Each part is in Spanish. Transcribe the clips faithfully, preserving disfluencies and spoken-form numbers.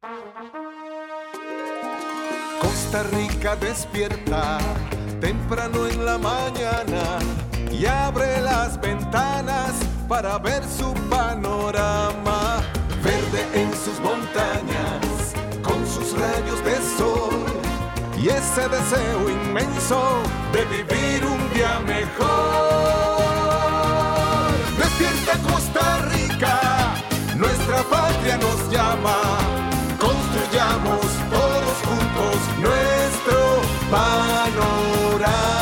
Costa Rica despierta temprano en la mañana y abre las ventanas para ver su panorama. Verde en sus montañas, con sus rayos de sol y ese deseo inmenso de vivir un día mejor. Despierta Costa Rica, nuestra patria nos llama. Construyamos todos juntos nuestro panorama.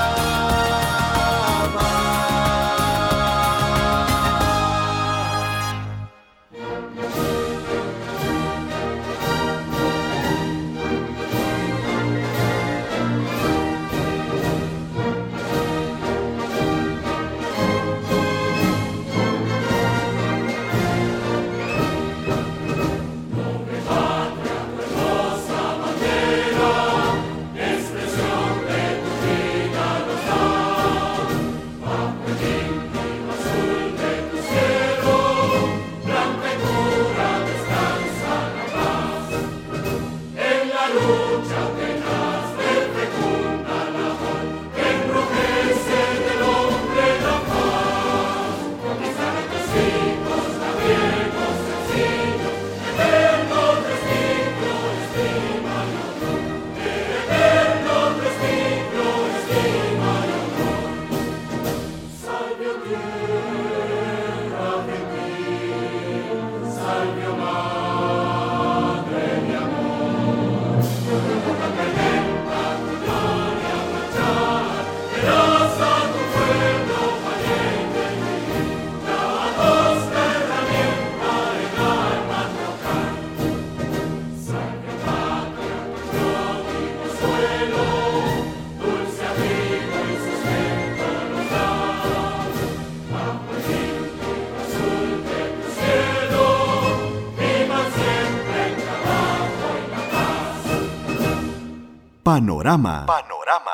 Panorama. Panorama.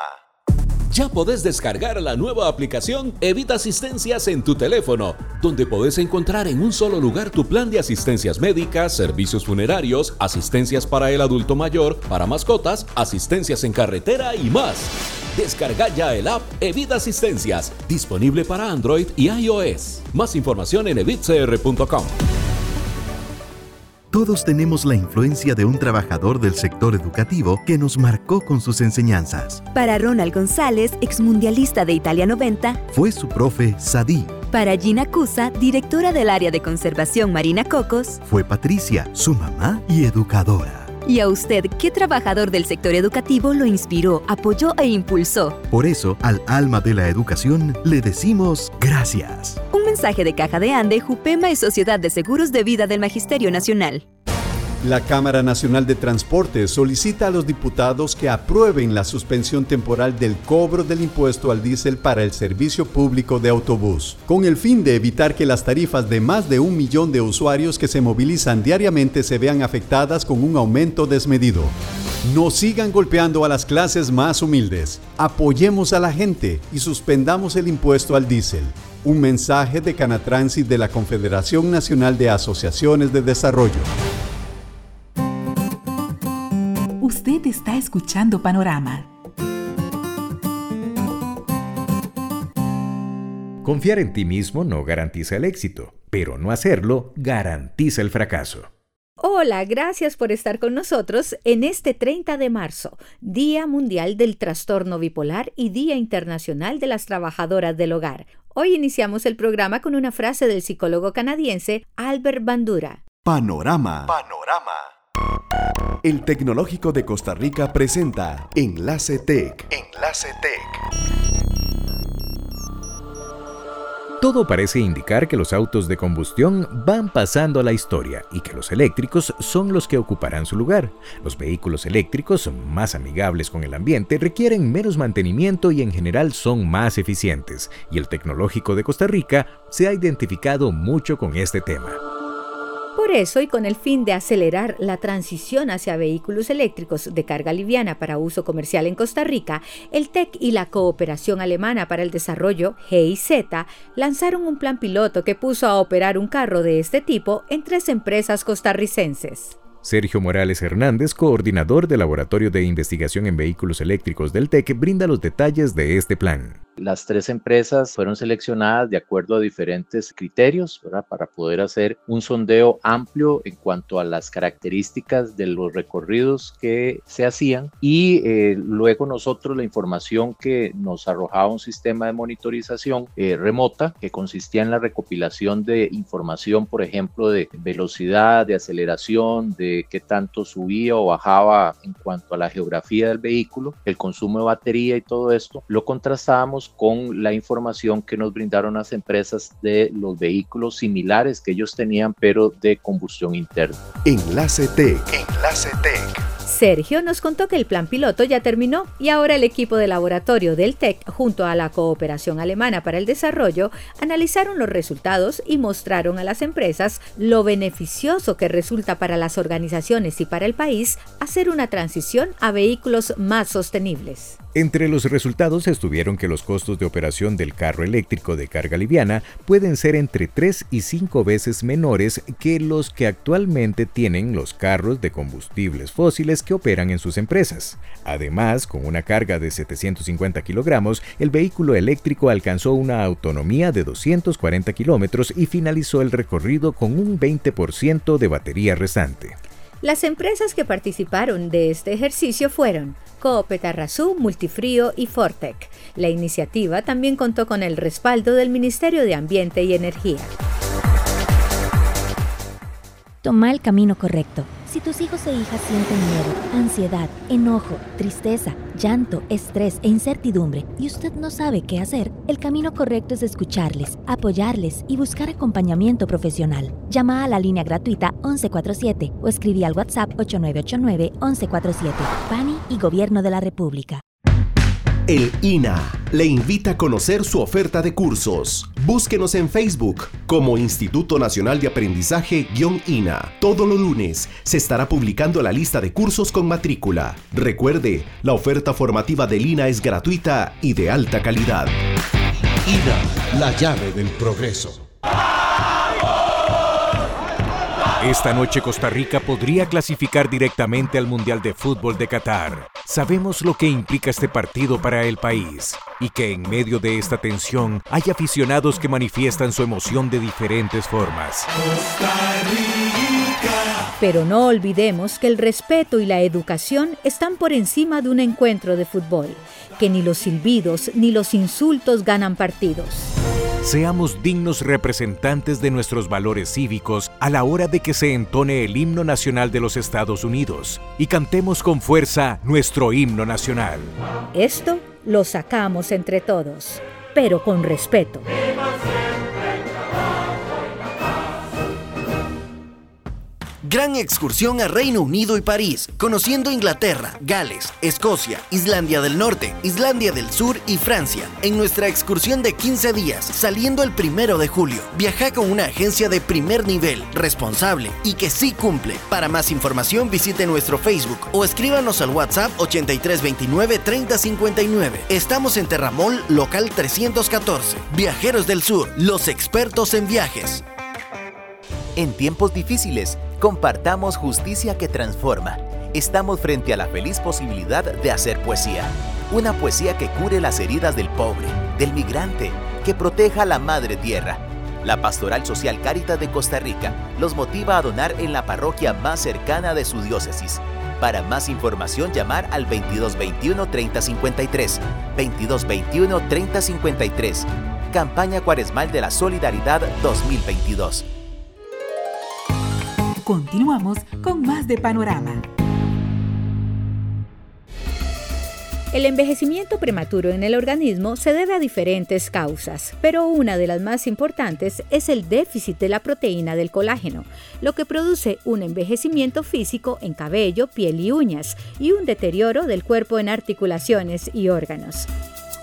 Ya podés descargar la nueva aplicación Evita Asistencias en tu teléfono, donde podés encontrar en un solo lugar tu plan de asistencias médicas, servicios funerarios, asistencias para el adulto mayor, para mascotas, asistencias en carretera y más. Descarga ya el app Evita Asistencias, disponible para Android y iOS. Más información en evitcr punto com. Todos tenemos la influencia de un trabajador del sector educativo que nos marcó con sus enseñanzas. Para Ronald González, exmundialista de Italia noventa, fue su profe Sadí. Para Gina Cusa, directora del área de conservación Marina Cocos, fue Patricia, su mamá y educadora. ¿Y a usted qué trabajador del sector educativo lo inspiró, apoyó e impulsó? Por eso, al alma de la educación le decimos gracias. Un mensaje de Caja de Ande, Jupema y Sociedad de Seguros de Vida del Magisterio Nacional. La Cámara Nacional de Transporte solicita a los diputados que aprueben la suspensión temporal del cobro del impuesto al diésel para el servicio público de autobús, con el fin de evitar que las tarifas de más de un millón de usuarios que se movilizan diariamente se vean afectadas con un aumento desmedido. No sigan golpeando a las clases más humildes. Apoyemos a la gente y suspendamos el impuesto al diésel. Un mensaje de Canatransit de la Confederación Nacional de Asociaciones de Desarrollo. Usted está escuchando Panorama. Confiar en ti mismo no garantiza el éxito, pero no hacerlo garantiza el fracaso. Hola, gracias por estar con nosotros en este treinta de marzo, Día Mundial del Trastorno Bipolar y Día Internacional de las Trabajadoras del Hogar. Hoy iniciamos el programa con una frase del psicólogo canadiense Albert Bandura. Panorama. Panorama. El Tecnológico de Costa Rica presenta Enlace Tech. Enlace Tech. Todo parece indicar que los autos de combustión van pasando a la historia y que los eléctricos son los que ocuparán su lugar. Los vehículos eléctricos son más amigables con el ambiente, requieren menos mantenimiento y en general son más eficientes. Y el Tecnológico de Costa Rica se ha identificado mucho con este tema. Por eso, y con el fin de acelerar la transición hacia vehículos eléctricos de carga liviana para uso comercial en Costa Rica, el T E C y la Cooperación Alemana para el Desarrollo, G I Z, lanzaron un plan piloto que puso a operar un carro de este tipo en tres empresas costarricenses. Sergio Morales Hernández, coordinador del Laboratorio de Investigación en Vehículos Eléctricos del T E C, brinda los detalles de este plan. Las tres empresas fueron seleccionadas de acuerdo a diferentes criterios, ¿verdad?, para poder hacer un sondeo amplio en cuanto a las características de los recorridos que se hacían y eh, luego nosotros la información que nos arrojaba un sistema de monitorización eh, remota que consistía en la recopilación de información, por ejemplo, de velocidad, de aceleración, de qué tanto subía o bajaba en cuanto a la geografía del vehículo, el consumo de batería y todo esto, lo contrastábamos con la información que nos brindaron las empresas de los vehículos similares que ellos tenían, pero de combustión interna. Enlace Tech. Enlace Tech. Sergio nos contó que el plan piloto ya terminó y ahora el equipo de laboratorio del T E C, junto a la Cooperación Alemana para el Desarrollo, analizaron los resultados y mostraron a las empresas lo beneficioso que resulta para las organizaciones y para el país hacer una transición a vehículos más sostenibles. Entre los resultados estuvieron que los costos de operación del carro eléctrico de carga liviana pueden ser entre tres y cinco veces menores que los que actualmente tienen los carros de combustibles fósiles que operan en sus empresas. Además, con una carga de setecientos cincuenta kilogramos, el vehículo eléctrico alcanzó una autonomía de doscientos cuarenta kilómetros y finalizó el recorrido con un veinte por ciento de batería restante. Las empresas que participaron de este ejercicio fueron Coopetarrazú, Multifrío y Fortec. La iniciativa también contó con el respaldo del Ministerio de Ambiente y Energía. Toma el camino correcto. Si tus hijos e hijas sienten miedo, ansiedad, enojo, tristeza, llanto, estrés e incertidumbre y usted no sabe qué hacer, el camino correcto es escucharles, apoyarles y buscar acompañamiento profesional. Llama a la línea gratuita once cuarenta y siete o escribí al WhatsApp ocho nueve ocho nueve, once cuarenta y siete. P A N I y Gobierno de la República. El I N A le invita a conocer su oferta de cursos. Búsquenos en Facebook como Instituto Nacional de Aprendizaje-I N A. Todos los lunes se estará publicando la lista de cursos con matrícula. Recuerde, la oferta formativa del I N A es gratuita y de alta calidad. I N A, la llave del progreso. Esta noche Costa Rica podría clasificar directamente al Mundial de Fútbol de Qatar. Sabemos lo que implica este partido para el país y que en medio de esta tensión hay aficionados que manifiestan su emoción de diferentes formas. Costa Rica. Pero no olvidemos que el respeto y la educación están por encima de un encuentro de fútbol, que ni los silbidos ni los insultos ganan partidos. Seamos dignos representantes de nuestros valores cívicos a la hora de que se entone el himno nacional de los Estados Unidos y cantemos con fuerza nuestro himno nacional. Esto lo sacamos entre todos, pero con respeto. Gran excursión a Reino Unido y París, conociendo Inglaterra, Gales, Escocia, Islandia del Norte, Islandia del Sur y Francia. En nuestra excursión de quince días, saliendo el primero de julio. Viaja con una agencia de primer nivel, responsable y que sí cumple. Para más información visite nuestro Facebook o escríbanos al WhatsApp ochenta y tres veintinueve treinta cincuenta y nueve. Estamos en Terramol, local trescientos catorce. Viajeros del Sur, los expertos en viajes. En tiempos difíciles, compartamos justicia que transforma. Estamos frente a la feliz posibilidad de hacer poesía. Una poesía que cure las heridas del pobre, del migrante, que proteja a la madre tierra. La Pastoral Social Cáritas de Costa Rica los motiva a donar en la parroquia más cercana de su diócesis. Para más información, llamar al veintidós veintiuno treinta cincuenta y tres, veintidós veintiuno treinta cincuenta y tres. Campaña Cuaresmal de la Solidaridad dos mil veintidós. Continuamos con más de Panorama. El envejecimiento prematuro en el organismo se debe a diferentes causas, pero una de las más importantes es el déficit de la proteína del colágeno, lo que produce un envejecimiento físico en cabello, piel y uñas, y un deterioro del cuerpo en articulaciones y órganos.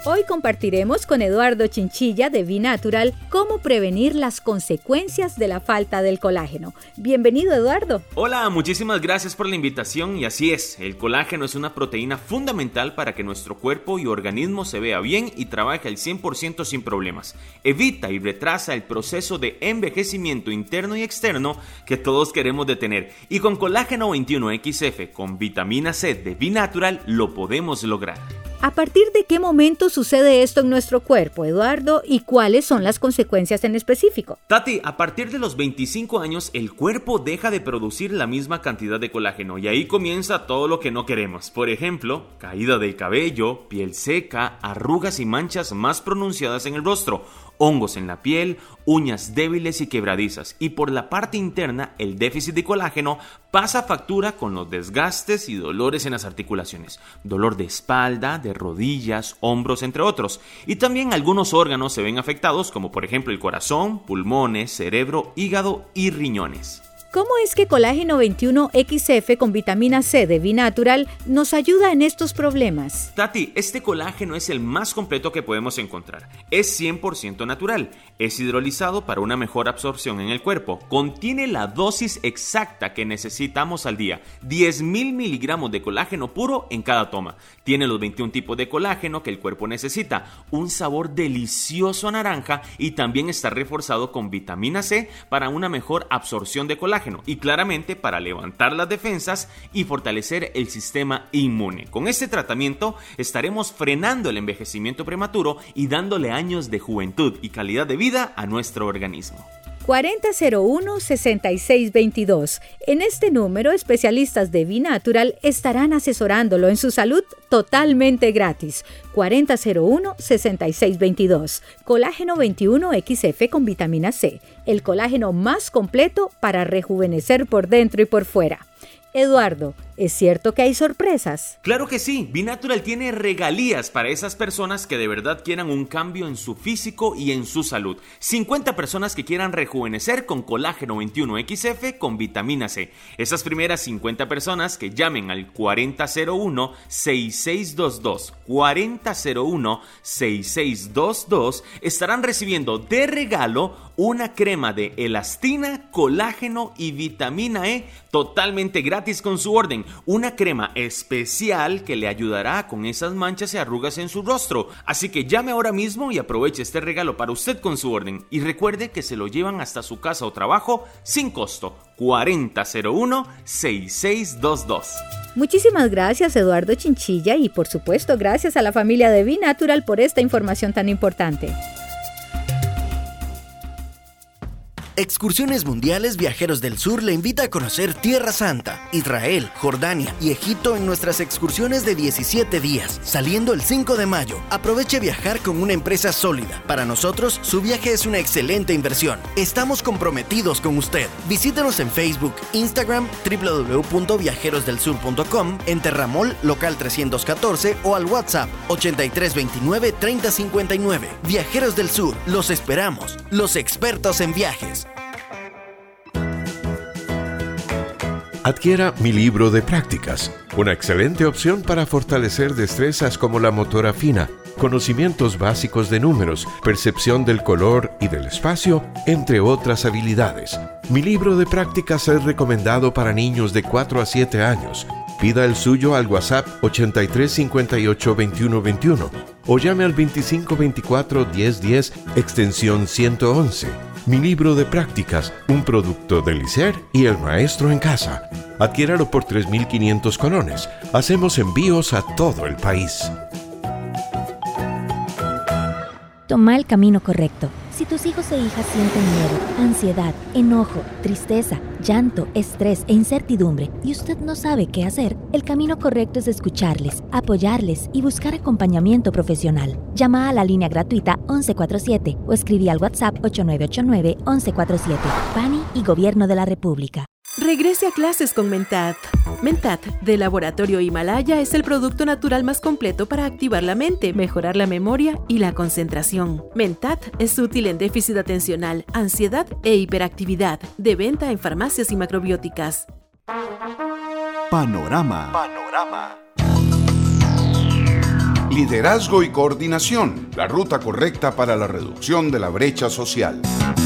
Hoy compartiremos con Eduardo Chinchilla de V-Natural cómo prevenir las consecuencias de la falta del colágeno. Bienvenido, Eduardo. Hola, muchísimas gracias por la invitación y así es, el colágeno es una proteína fundamental para que nuestro cuerpo y organismo se vea bien y trabaje al cien por ciento sin problemas. Evita y retrasa el proceso de envejecimiento interno y externo que todos queremos detener y con colágeno veintiuno equis efe con vitamina C de V-Natural lo podemos lograr. ¿A partir de qué momento sucede esto en nuestro cuerpo, Eduardo, y cuáles son las consecuencias en específico? Tati, a partir de los veinticinco años, el cuerpo deja de producir la misma cantidad de colágeno y ahí comienza todo lo que no queremos. Por ejemplo, caída del cabello, piel seca, arrugas y manchas más pronunciadas en el rostro, hongos en la piel, uñas débiles y quebradizas. Y por la parte interna, el déficit de colágeno pasa factura con los desgastes y dolores en las articulaciones, dolor de espalda, de rodillas, hombros, entre otros. Y también algunos órganos se ven afectados, como por ejemplo el corazón, pulmones, cerebro, hígado y riñones. ¿Cómo es que colágeno veintiuno equis efe con vitamina C de V-Natural nos ayuda en estos problemas? Tati, este colágeno es el más completo que podemos encontrar. Es cien por ciento natural, es hidrolizado para una mejor absorción en el cuerpo, contiene la dosis exacta que necesitamos al día, diez mil miligramos de colágeno puro en cada toma. Tiene los veintiún tipos de colágeno que el cuerpo necesita, un sabor delicioso a naranja y también está reforzado con vitamina C para una mejor absorción de colágeno. Y claramente para levantar las defensas y fortalecer el sistema inmune. Con este tratamiento estaremos frenando el envejecimiento prematuro y dándole años de juventud y calidad de vida a nuestro organismo. cuarenta cero uno, sesenta y seis veintidós. En este número, especialistas de V-Natural estarán asesorándolo en su salud totalmente gratis. cuarenta cero uno, sesenta y seis veintidós. Colágeno veintiuno equis efe con vitamina C. El colágeno más completo para rejuvenecer por dentro y por fuera. Eduardo, ¿es cierto que hay sorpresas? Claro que sí, V-Natural tiene regalías para esas personas que de verdad quieran un cambio en su físico y en su salud. cincuenta personas que quieran rejuvenecer con colágeno veintiuno equis efe con vitamina C. Esas primeras cincuenta personas que llamen al cuarenta cero uno, sesenta y seis veintidós, cuarenta cero uno, sesenta y seis veintidós estarán recibiendo de regalo una crema de elastina, colágeno y vitamina E totalmente gratis con su orden. Una crema especial que le ayudará con esas manchas y arrugas en su rostro. Así que llame ahora mismo y aproveche este regalo para usted con su orden. Y recuerde que se lo llevan hasta su casa o trabajo sin costo. cuarenta cero uno, sesenta y seis veintidós. Muchísimas gracias, Eduardo Chinchilla, y por supuesto gracias a la familia de V-Natural por esta información tan importante. Excursiones Mundiales Viajeros del Sur le invita a conocer Tierra Santa, Israel, Jordania y Egipto en nuestras excursiones de diecisiete días, saliendo el cinco de mayo. Aproveche viajar con una empresa sólida. Para nosotros, su viaje es una excelente inversión. Estamos comprometidos con usted. Visítenos en Facebook, Instagram, doble u doble u doble u punto viajeros del sur punto com, en Terramol, local trescientos catorce o al WhatsApp ochenta y tres veintinueve, treinta cincuenta y nueve. Viajeros del Sur, los esperamos, los expertos en viajes. Adquiera mi libro de prácticas, una excelente opción para fortalecer destrezas como la motora fina, conocimientos básicos de números, percepción del color y del espacio, entre otras habilidades. Mi libro de prácticas es recomendado para niños de cuatro a siete años. Pida el suyo al WhatsApp ochenta y tres cincuenta y ocho veintiuno veintiuno o llame al veinticinco veinticuatro diez diez extensión ciento once. Mi libro de prácticas, un producto del ISER y el maestro en casa. Adquiéralo por tres mil quinientos colones. Hacemos envíos a todo el país. Toma el camino correcto. Si tus hijos e hijas sienten miedo, ansiedad, enojo, tristeza, llanto, estrés e incertidumbre y usted no sabe qué hacer, el camino correcto es escucharles, apoyarles y buscar acompañamiento profesional. Llama a la línea gratuita once cuarenta y siete o escribí al WhatsApp ocho nueve ocho nueve, once cuarenta y siete. P A N I y Gobierno de la República. Regrese a clases con Mentat. Mentat, de Laboratorio Himalaya, es el producto natural más completo para activar la mente, mejorar la memoria y la concentración. Mentat es útil en déficit atencional, ansiedad e hiperactividad. De venta en farmacias y macrobióticas. Panorama. Panorama. Liderazgo y coordinación, la ruta correcta para la reducción de la brecha social.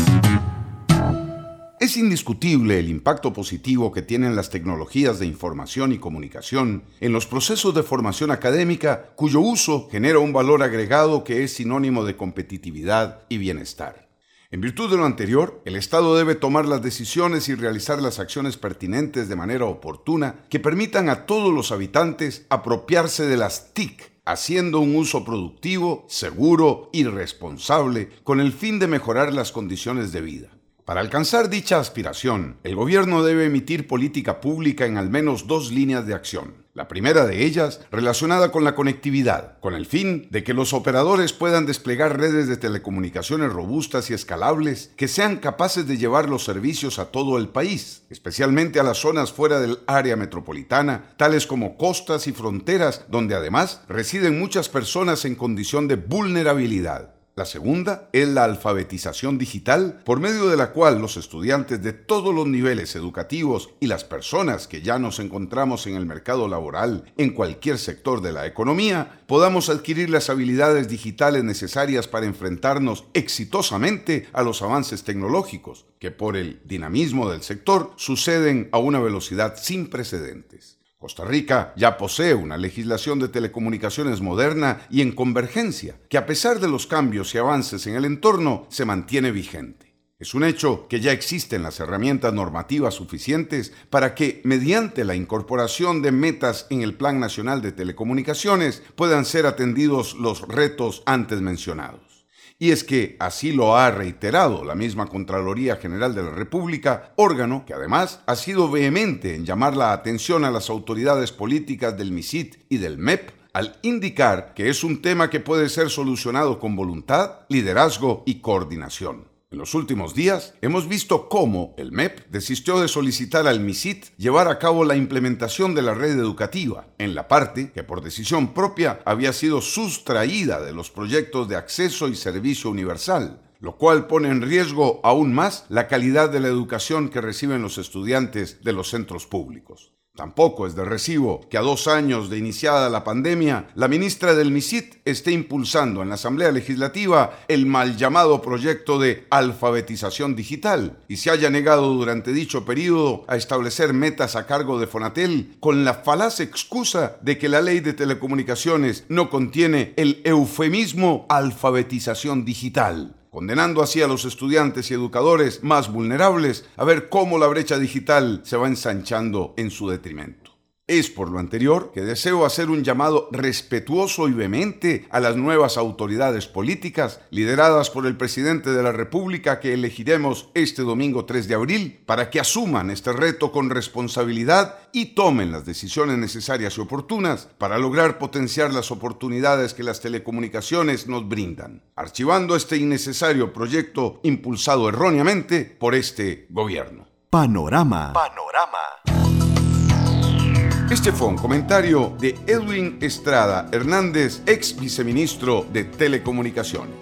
Es indiscutible el impacto positivo que tienen las tecnologías de información y comunicación en los procesos de formación académica, cuyo uso genera un valor agregado que es sinónimo de competitividad y bienestar. En virtud de lo anterior, el Estado debe tomar las decisiones y realizar las acciones pertinentes de manera oportuna que permitan a todos los habitantes apropiarse de las T I C, haciendo un uso productivo, seguro y responsable con el fin de mejorar las condiciones de vida. Para alcanzar dicha aspiración, el gobierno debe emitir política pública en al menos dos líneas de acción. La primera de ellas, relacionada con la conectividad, con el fin de que los operadores puedan desplegar redes de telecomunicaciones robustas y escalables que sean capaces de llevar los servicios a todo el país, especialmente a las zonas fuera del área metropolitana, tales como costas y fronteras, donde además residen muchas personas en condición de vulnerabilidad. La segunda es la alfabetización digital, por medio de la cual los estudiantes de todos los niveles educativos y las personas que ya nos encontramos en el mercado laboral en cualquier sector de la economía, podamos adquirir las habilidades digitales necesarias para enfrentarnos exitosamente a los avances tecnológicos, que por el dinamismo del sector suceden a una velocidad sin precedentes. Costa Rica ya posee una legislación de telecomunicaciones moderna y en convergencia, que a pesar de los cambios y avances en el entorno, se mantiene vigente. Es un hecho que ya existen las herramientas normativas suficientes para que, mediante la incorporación de metas en el Plan Nacional de Telecomunicaciones, puedan ser atendidos los retos antes mencionados. Y es que así lo ha reiterado la misma Contraloría General de la República, órgano que además ha sido vehemente en llamar la atención a las autoridades políticas del MISIT y del M E P al indicar que es un tema que puede ser solucionado con voluntad, liderazgo y coordinación. En los últimos días hemos visto cómo el M E P desistió de solicitar al MISIT llevar a cabo la implementación de la red educativa, en la parte que por decisión propia había sido sustraída de los proyectos de acceso y servicio universal, lo cual pone en riesgo aún más la calidad de la educación que reciben los estudiantes de los centros públicos. Tampoco es de recibo que a dos años de iniciada la pandemia, la ministra del MISIT esté impulsando en la Asamblea Legislativa el mal llamado proyecto de alfabetización digital y se haya negado durante dicho periodo a establecer metas a cargo de Fonatel con la falaz excusa de que la ley de telecomunicaciones no contiene el eufemismo alfabetización digital, condenando así a los estudiantes y educadores más vulnerables a ver cómo la brecha digital se va ensanchando en su detrimento. Es por lo anterior que deseo hacer un llamado respetuoso y vehemente a las nuevas autoridades políticas lideradas por el presidente de la República que elegiremos este domingo tres de abril para que asuman este reto con responsabilidad y tomen las decisiones necesarias y oportunas para lograr potenciar las oportunidades que las telecomunicaciones nos brindan, archivando este innecesario proyecto impulsado erróneamente por este gobierno. Panorama. Panorama. Este fue un comentario de Edwin Estrada Hernández, ex viceministro de Telecomunicaciones.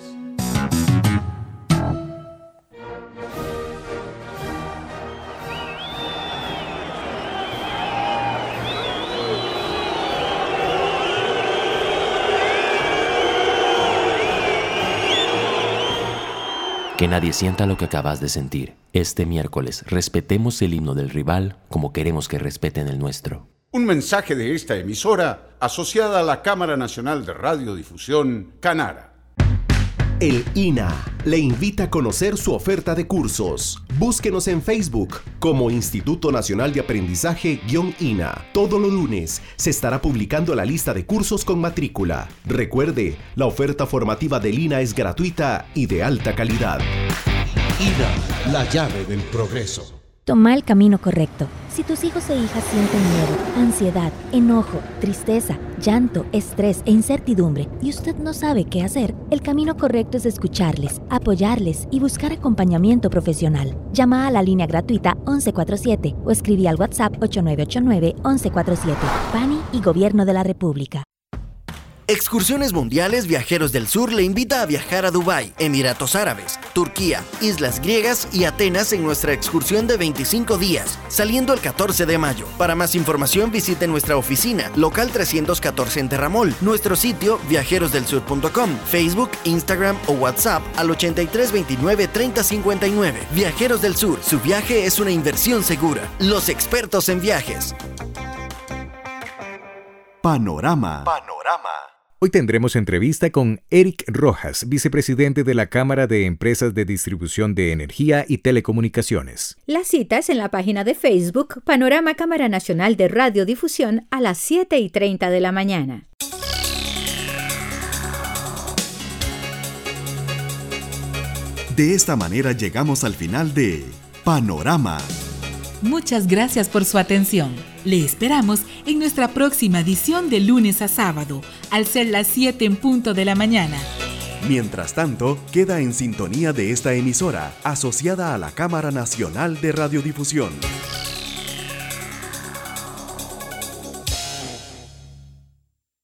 Que nadie sienta lo que acabas de sentir. Este miércoles respetemos el himno del rival como queremos que respeten el nuestro. Un mensaje de esta emisora asociada a la Cámara Nacional de Radiodifusión, Canara. El I N A le invita a conocer su oferta de cursos. Búsquenos en Facebook como Instituto Nacional de Aprendizaje-I N A. Todos los lunes se estará publicando la lista de cursos con matrícula. Recuerde, la oferta formativa del I N A es gratuita y de alta calidad. I N A, la llave del progreso. Toma el camino correcto. Si tus hijos e hijas sienten miedo, ansiedad, enojo, tristeza, llanto, estrés e incertidumbre y usted no sabe qué hacer, el camino correcto es escucharles, apoyarles y buscar acompañamiento profesional. Llama a la línea gratuita once cuarenta y siete o escribí al WhatsApp ocho nueve ocho nueve, once cuarenta y siete. P A N I y Gobierno de la República. Excursiones Mundiales Viajeros del Sur le invita a viajar a Dubái, Emiratos Árabes, Turquía, Islas Griegas y Atenas en nuestra excursión de veinticinco días, saliendo el catorce de mayo. Para más información visite nuestra oficina, local trescientos catorce en Terramol, nuestro sitio viajeros del sur punto com, Facebook, Instagram o WhatsApp al ochenta y tres veintinueve treinta cincuenta y nueve. Viajeros del Sur, su viaje es una inversión segura. Los expertos en viajes. Panorama. Panorama. Hoy tendremos entrevista con Eric Rojas, vicepresidente de la Cámara de Empresas de Distribución de Energía y Telecomunicaciones. La cita es en la página de Facebook Panorama Cámara Nacional de Radiodifusión a las siete y treinta de la mañana. De esta manera llegamos al final de Panorama. Muchas gracias por su atención. Le esperamos en nuestra próxima edición de lunes a sábado, al ser las siete en punto de la mañana. Mientras tanto, queda en sintonía de esta emisora, asociada a la Cámara Nacional de Radiodifusión.